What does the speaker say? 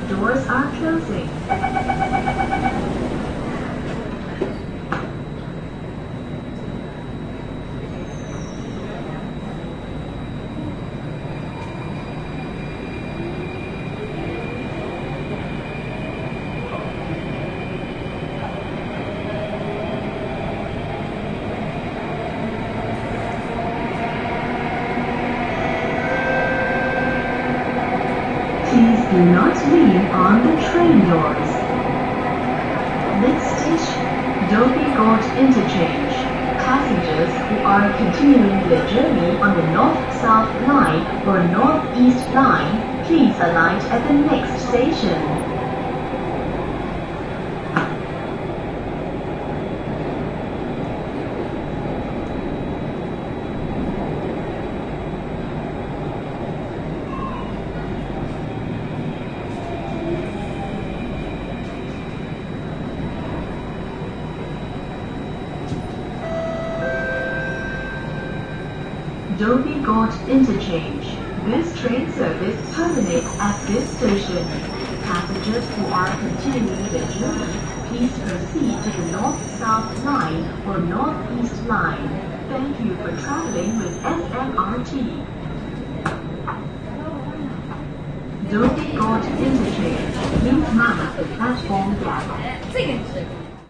Doors are closing. Please do not lean on the train doors. Next station, Dhoby Ghaut Interchange. Passengers who are continuing their journey on the North-South Line or North-East Line, please alight at the next station. Dhoby Ghaut Interchange. This train service terminates at this station. Passengers who are continuing their journey, please proceed to the North-South Line or North-East Line. Thank you for traveling with SMRT. Dhoby Ghaut Interchange. Please mind the platform gap.